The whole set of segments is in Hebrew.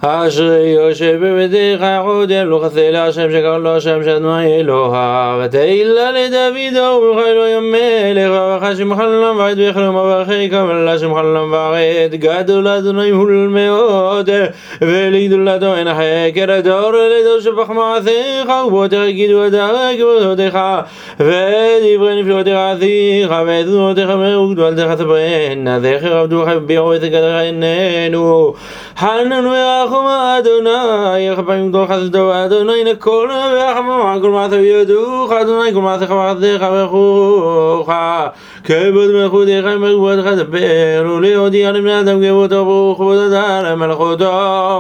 אשרי יושב בביתך עודן לא חסה להשם שקר לו השם שאדוני אלוהיו ותהילה לדוד וברך אלוהים מלך וברך שמך לעולם ועד ויחלום וברכי כמלה שמך לעולם ועד גדול אדוני הול מאוד ולגדולתו אין חקר הדור לדור שבח מעשיך ובאותך גידו הדרך ובאותך ודברי נפלאותיך עשיך ותזונותיך וגדולתך ספרנה זכר עבדוך וביעו את גדרך איננו חנן ורחום אדוני יחפים גדול חסדו אדוני נכל ורחמם כל מעשה וידוך אדוני כל מעשיך וחסדיך וברכוך כבוד מלכותך ומרבותך דבר ולהודיע לבני אדם גבותו ברוך כבודתך למלכותו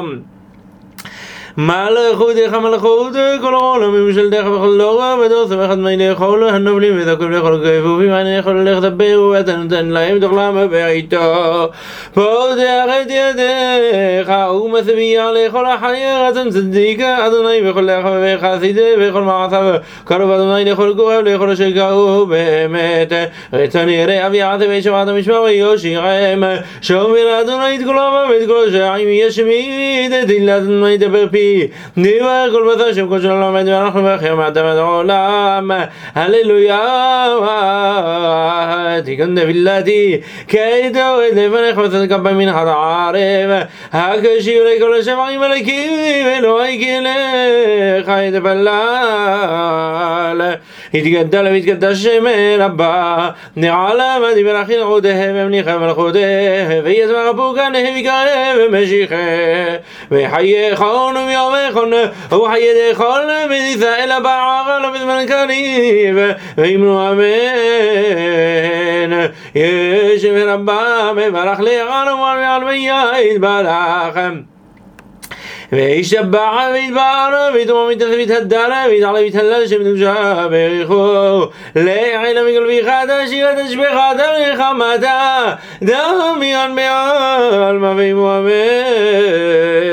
מלכותך מלכות כל העולם ממשלתך בכל דור ודור שמחת מי לאכול הנובלים וזקום לאכול כפופים אני יכול ללך לדבר ואתה נותן להם תאכלם בעיתו פותח את ידיך ומשביע לכל החי רצון צדיקה אדוני בכל לך וחסידה בכל מעשיו קרוב אדוני לכל כואב לכל אשר קרוב באמת רצון ירא ויעשה וישמע המשמע ויושיעם שומר אדוני את כל עמם ואת כל השעים ישמיד את תהילת אדוני דבר פי דבר כל בשר שם כל שלום עומד ואנחנו בכם עד העולם הללויה תיקון תפילתי כידו את לפניך וצאת כפה מן הערב הקשיב לכל השמעים הלקים אלוהי כלך יתפלל יתגדל ויתקדש שם רבה נעלה ודיבר אחי נעודה ומניחה מלכודה ויזמח אפוקה נהי וקרב ומשיחה וחייכון ויומכון וחידכון בישראל הבאה לא בזמן קריב ואמנו אמן ישב רבה מברך לעלם ועל מיה יתברך וישתבח ויתברך ויתרום ויתהדר ויתעלה ויתהלל שם קדושה בריחו לעילם מכל ויחדה שירת השבחה דרך המתה דמיין בעלמא ואמו אמן